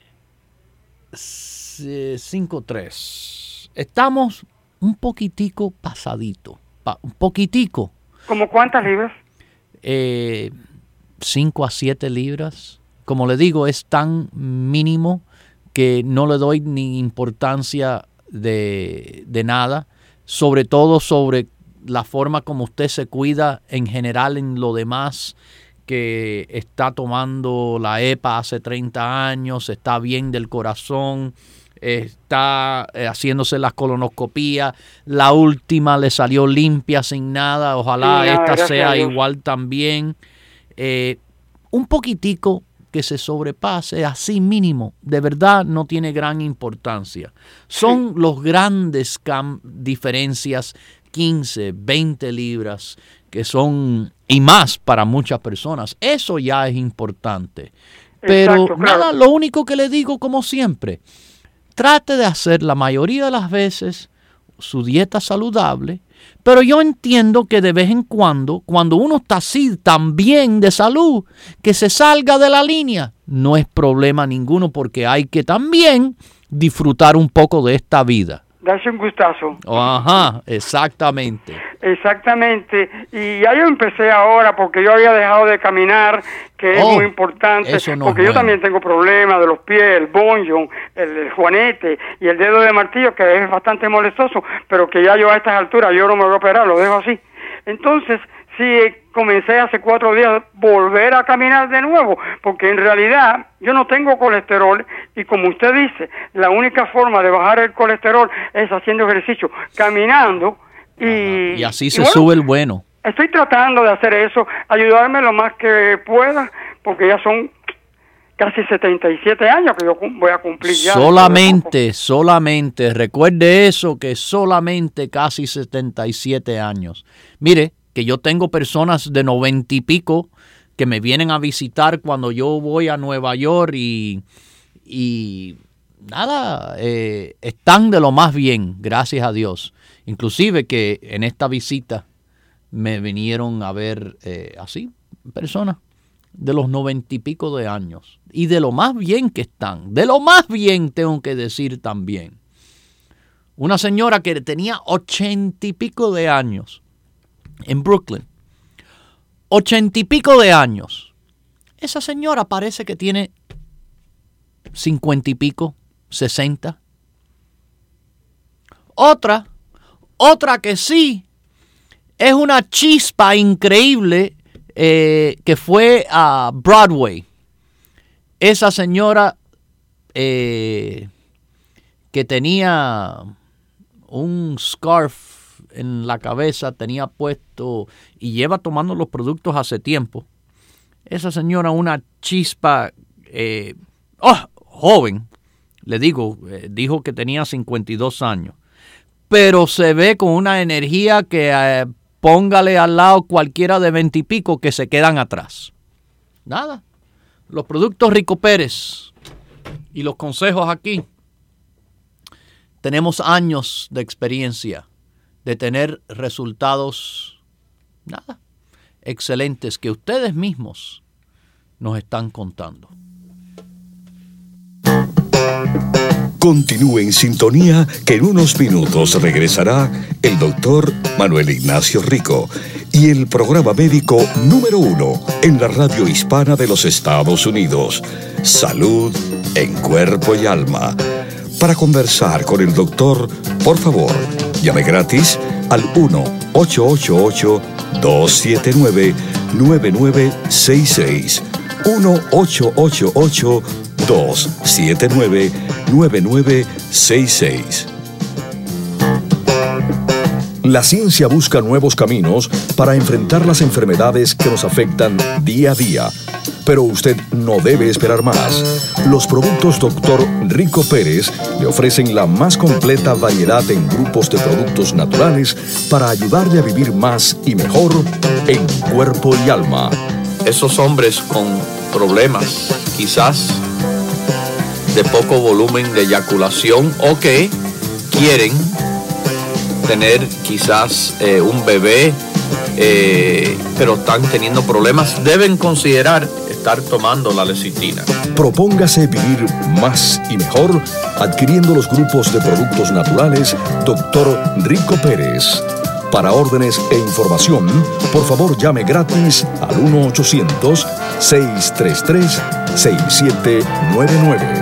cinco tres. Estamos un poquitico pasadito, pa, un poquitico. ¿Cómo cuántas libras? Eh, cinco a siete libras. Como le digo, es tan mínimo que no le doy ni importancia de, de nada, sobre todo sobre la forma como usted se cuida en general en lo demás, que está tomando la EPA hace treinta años, está bien del corazón, está haciéndose las colonoscopías, la última le salió limpia sin nada, ojalá sí, esta sea igual también. Eh, un poquitico que se sobrepase, así mínimo, de verdad no tiene gran importancia. Son sí. los grandes cam- diferencias, quince, veinte libras, que son y más para muchas personas. Eso ya es importante. Pero Exacto, claro. nada, lo único que le digo, como siempre, trate de hacer la mayoría de las veces su dieta saludable, pero yo entiendo que de vez en cuando, cuando uno está así tan bien de salud, que se salga de la línea, no es problema ninguno, porque hay que también disfrutar un poco de esta vida. Darse un gustazo. Ajá, exactamente. Exactamente. Y ya yo empecé ahora porque yo había dejado de caminar, que es Oh, muy importante, eso no porque es yo bueno. también tengo problemas de los pies, el bonjon, el, el juanete y el dedo de martillo, que es bastante molestoso, pero que ya yo a estas alturas yo no me voy a operar, lo dejo así. Entonces, sí, comencé hace cuatro días volver a caminar de nuevo, porque en realidad yo no tengo colesterol y como usted dice, la única forma de bajar el colesterol es haciendo ejercicio, caminando y... Y así y se bueno, sube el bueno. Estoy tratando de hacer eso, ayudarme lo más que pueda, porque ya son casi setenta y siete años que yo cum- voy a cumplir ya. Solamente, solamente, recuerde eso, que solamente casi setenta y siete años. Mire, que yo tengo personas de noventa y pico que me vienen a visitar cuando yo voy a Nueva York y, y nada, eh, están de lo más bien, gracias a Dios. Inclusive que en esta visita me vinieron a ver eh, así, personas de los noventa y pico de años y de lo más bien que están, de lo más bien tengo que decir también. Una señora que tenía ochenta y pico de años en Brooklyn, ochenta y pico de años. Esa señora parece que tiene cincuenta y pico, sesenta. Otra, otra que sí, es una chispa increíble eh, que fue a Broadway. Esa señora eh, que tenía un scarf en la cabeza, tenía puesto y lleva tomando los productos hace tiempo. Esa señora, una chispa eh, oh, joven, le digo, eh, dijo que tenía cincuenta y dos años, pero se ve con una energía que eh, póngale al lado cualquiera de veinte y pico que se quedan atrás. Nada, los productos Rico Pérez y los consejos aquí. Tenemos años de experiencia de tener resultados, nada, excelentes que ustedes mismos nos están contando. Continúe en sintonía que en unos minutos regresará el doctor Manuel Ignacio Rico y el programa médico número uno en la radio hispana de los Estados Unidos, Salud en Cuerpo y Alma. Para conversar con el doctor, por favor, llame gratis al uno ocho ocho ocho, dos siete nueve, nueve nueve seis seis. uno ocho ocho ocho, dos siete nueve, nueve nueve seis seis. La ciencia busca nuevos caminos para enfrentar las enfermedades que nos afectan día a día. Pero usted no debe esperar más. Los productos doctor Rico Pérez le ofrecen la más completa variedad en grupos de productos naturales para ayudarle a vivir más y mejor en cuerpo y alma. Esos hombres con problemas, quizás de poco volumen de eyaculación o que quieren tener quizás eh, un bebé, eh, pero están teniendo problemas, deben considerar estar tomando la lecitina. Propóngase vivir más y mejor adquiriendo los grupos de productos naturales doctor Rico Pérez. Para órdenes e información, por favor llame gratis al uno ochocientos, seis tres tres, seis siete nueve nueve.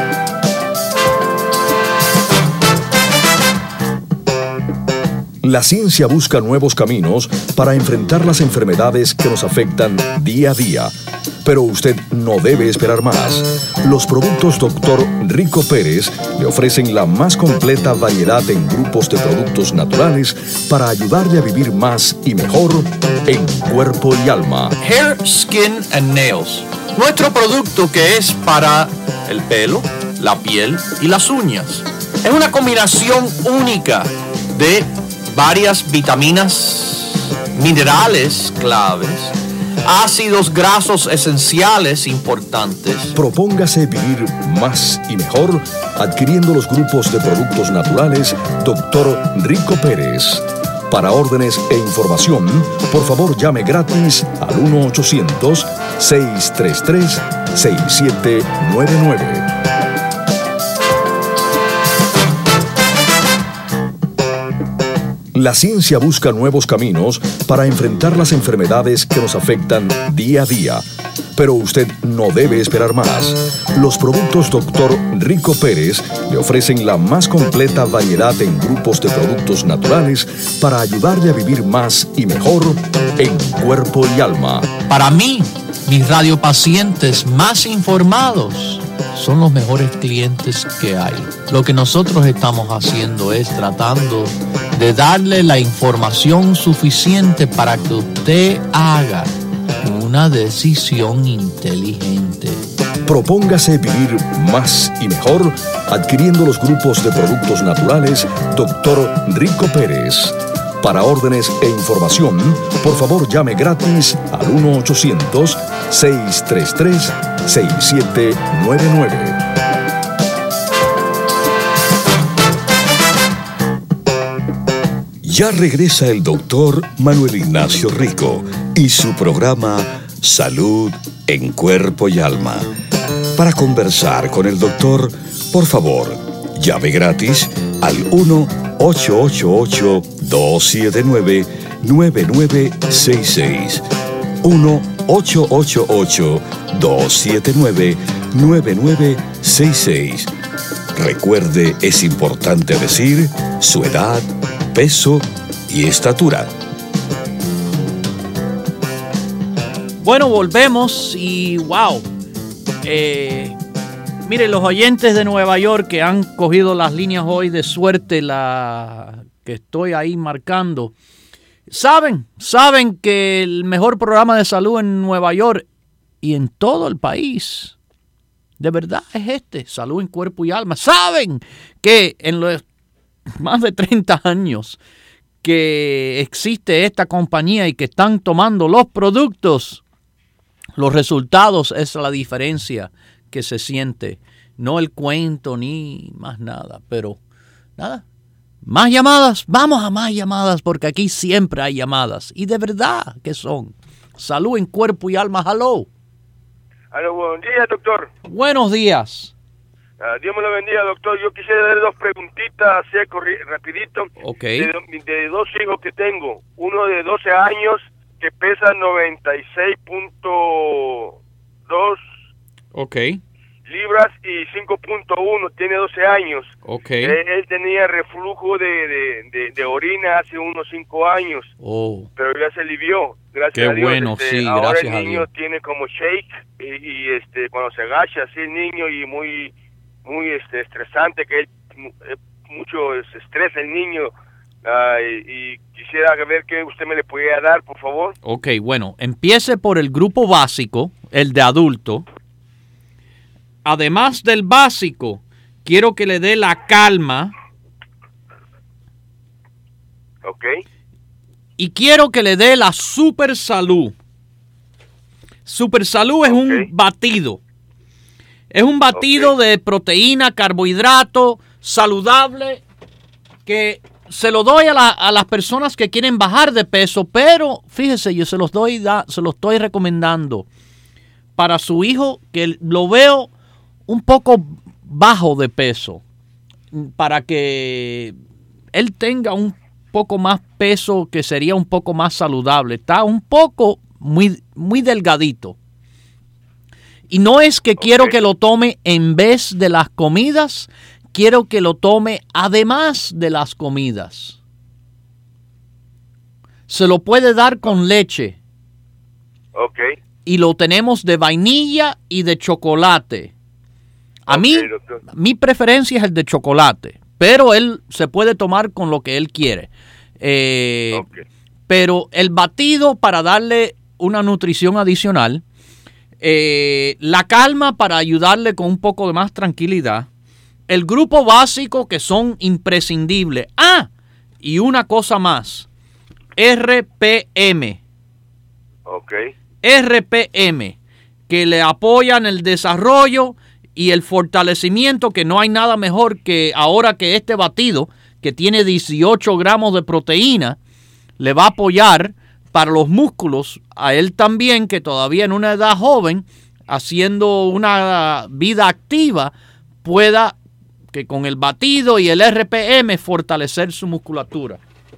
La ciencia busca nuevos caminos para enfrentar las enfermedades que nos afectan día a día. Pero usted no debe esperar más. Los productos doctor Rico Pérez le ofrecen la más completa variedad en grupos de productos naturales para ayudarle a vivir más y mejor en cuerpo y alma. Hair, Skin and Nails. Nuestro producto que es para el pelo, la piel y las uñas. Es una combinación única de varias vitaminas minerales claves, ácidos grasos esenciales importantes. Propóngase vivir más y mejor adquiriendo los grupos de productos naturales doctor Rico Pérez. Para órdenes e información, por favor llame gratis al uno ochocientos, seiscientos treinta y tres, sesenta y siete noventa y nueve. La ciencia busca nuevos caminos para enfrentar las enfermedades que nos afectan día a día. Pero usted no debe esperar más. Los productos doctor Rico Pérez le ofrecen la más completa variedad en grupos de productos naturales para ayudarle a vivir más y mejor en cuerpo y alma. Para mí, mis radiopacientes más informados son los mejores clientes que hay. Lo que nosotros estamos haciendo es tratando de darle la información suficiente para que usted haga una decisión inteligente. Propóngase vivir más y mejor adquiriendo los grupos de productos naturales doctor Rico Pérez. Para órdenes e información, por favor llame gratis al uno ochocientos, seiscientos treinta y tres, sesenta y siete noventa y nueve. Ya regresa el doctor Manuel Ignacio Rico y su programa Salud en Cuerpo y Alma. Para conversar con el doctor, por favor, llame gratis al uno ocho ocho ocho, dos siete nueve, nueve nueve seis seis. uno ocho ocho ocho, dos siete nueve, nueve nueve seis seis. Recuerde, es importante decir su edad, peso y estatura. Bueno, volvemos y wow. Eh, mire, los oyentes de Nueva York que han cogido las líneas hoy de suerte, la que estoy ahí marcando, saben, saben que el mejor programa de salud en Nueva York y en todo el país, de verdad es este, Salud en Cuerpo y Alma. Saben que en los más de treinta años que existe esta compañía y que están tomando los productos, los resultados es la diferencia que se siente. No el cuento ni más nada, pero nada. Más llamadas, vamos a más llamadas porque aquí siempre hay llamadas. Y de verdad que son. Salud en Cuerpo y Alma, hello. Aló, buenos días, doctor. Buenos días. Uh, Dios me lo bendiga, doctor. Yo quisiera darle dos preguntitas así corri- rapidito. Ok. De, de dos hijos que tengo. Uno de doce años que pesa noventa y seis punto dos Ok. libras y cinco punto uno, tiene doce años. Ok. Él, él tenía reflujo de, de, de, de orina hace unos cinco años. Oh. Pero ya se alivió, gracias Qué a Dios. bueno, Este, sí, ahora gracias a el niño Dios. tiene como shake y, y este cuando se agacha así el niño y muy muy este estresante, que él, eh, mucho estrés el niño. Uh, y, y quisiera ver qué usted me le pudiera dar, por favor. Ok, bueno, empiece por el grupo básico, el de adulto. Además del básico, quiero que le dé la calma. Ok. Y quiero que le dé la Super Salud. Super Salud es Ok. un batido. Es un batido Ok. de proteína, carbohidrato, saludable, que se lo doy a, la, a las personas que quieren bajar de peso, pero fíjese, yo se los doy, da, se los estoy recomendando para su hijo, que lo veo un poco bajo de peso, para que él tenga un poco más peso, que sería un poco más saludable. Está un poco muy, muy delgadito. Y no es que quiero Ok. que lo tome en vez de las comidas, quiero que lo tome además de las comidas. Se lo puede dar con leche. Ok. Y lo tenemos de vainilla y de chocolate. A Ok, mí, doctor. mi preferencia es el de chocolate, pero él se puede tomar con lo que él quiere. Eh, Ok. Pero el batido para darle una nutrición adicional, eh, la calma para ayudarle con un poco de más tranquilidad, el grupo básico que son imprescindibles. Ah, y una cosa más. R P M. Ok. R P M, que le apoyan el desarrollo y el fortalecimiento, que no hay nada mejor que ahora que este batido, que tiene dieciocho gramos de proteína, le va a apoyar para los músculos a él también, que todavía en una edad joven, haciendo una vida activa, pueda que con el batido y el R P M fortalecer su musculatura.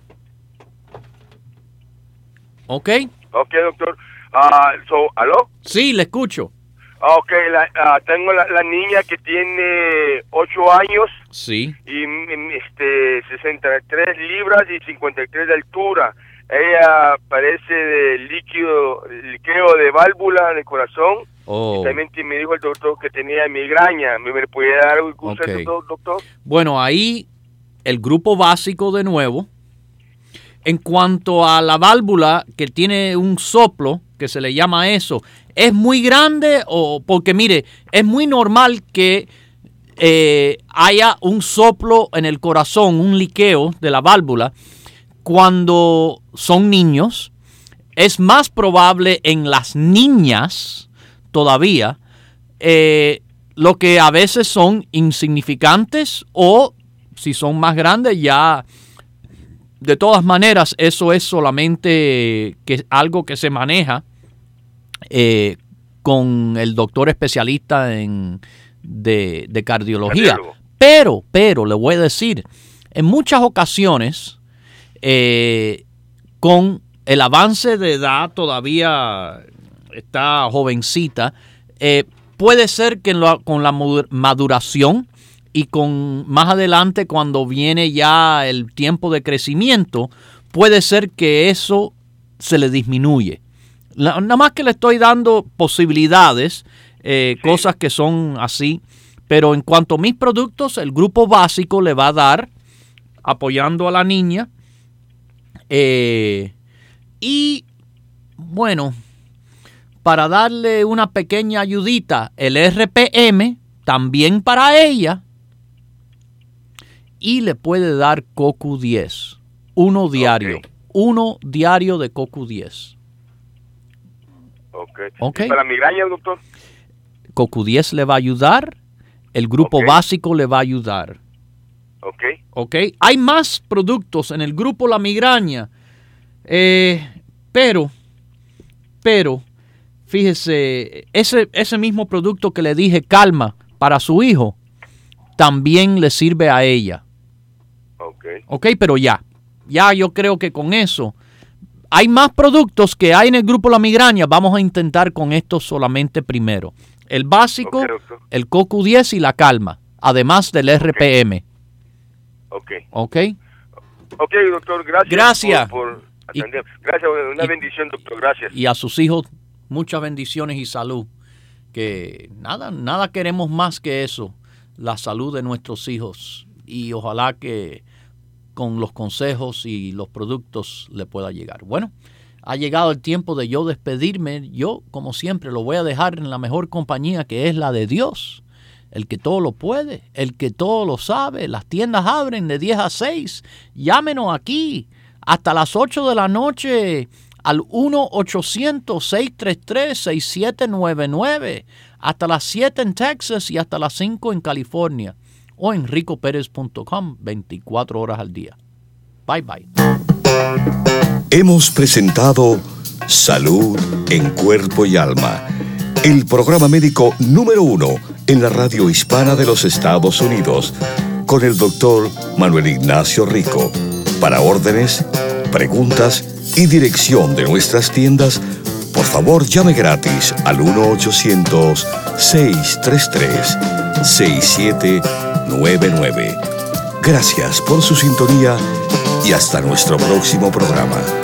¿Ok? Ok, doctor. Uh, so, ¿aló? Sí, le escucho. Ok, la, uh, tengo la, la niña que tiene ocho años. Sí. Y mm, este sesenta y tres libras y cincuenta y tres de altura. Ella parece de líquido, liqueo de válvula de corazón. Oh. Y también me dijo el doctor que tenía migraña. ¿Me, me puede dar un Okay. consejo, doctor? Bueno, ahí el grupo básico de nuevo. En cuanto a la válvula que tiene un soplo, que se le llama eso, ¿es muy grande? O porque mire, es muy normal que eh, haya un soplo en el corazón, un liqueo de la válvula, cuando son niños. Es más probable en las niñas todavía, eh, lo que a veces son insignificantes, o si son más grandes ya. De todas maneras, eso es solamente que algo que se maneja eh, con el doctor especialista en, de, de cardiología. Cardiólogo. Pero, pero, le voy a decir, en muchas ocasiones, eh, con el avance de edad, todavía está jovencita, eh, puede ser que lo, con la maduración y con más adelante, cuando viene ya el tiempo de crecimiento, puede ser que eso se le disminuye. La, nada más que le estoy dando posibilidades, eh, sí. Cosas que son así. Pero en cuanto a mis productos, el grupo básico le va a dar, apoyando a la niña. Eh, y, bueno, para darle una pequeña ayudita, el R P M, también para ella. Y le puede dar C O Q diez, uno diario, okay. uno diario de C O Q diez. Ok. okay. ¿Y para migraña, doctor? C O Q diez le va a ayudar, el grupo okay. básico le va a ayudar. Ok. Ok. Hay más productos en el grupo La Migraña, eh, pero, pero, fíjese, ese, ese mismo producto que le dije, Calma, para su hijo, también le sirve a ella. Ok. Ok, pero ya, ya yo creo que con eso, hay más productos que hay en el grupo La Migraña, vamos a intentar con esto solamente primero. El básico, okay, el C O Q diez y la Calma, además del R P M. Ok. Ok. Ok, doctor, gracias. Gracias. Por, por atender. Y, gracias, una y, bendición, doctor, gracias. Y a sus hijos, muchas bendiciones y salud. Que nada, nada queremos más que eso, la salud de nuestros hijos. Y ojalá que con los consejos y los productos le pueda llegar. Bueno, ha llegado el tiempo de yo despedirme. Yo, como siempre, lo voy a dejar en la mejor compañía, que es la de Dios. El que todo lo puede, el que todo lo sabe. Las tiendas abren de diez a seis. Llámenos aquí hasta las ocho de la noche al uno ochocientos, seis tres tres, seis siete nueve nueve. Hasta las siete en Texas y hasta las cinco en California. O en rico pérez punto com, veinticuatro horas al día. Bye, bye. Hemos presentado Salud en Cuerpo y Alma, el programa médico número uno en la radio hispana de los Estados Unidos, con el doctor Manuel Ignacio Rico. Para órdenes, preguntas y dirección de nuestras tiendas, por favor llame gratis al uno ochocientos, seis tres tres, seis siete nueve nueve. Gracias por su sintonía y hasta nuestro próximo programa.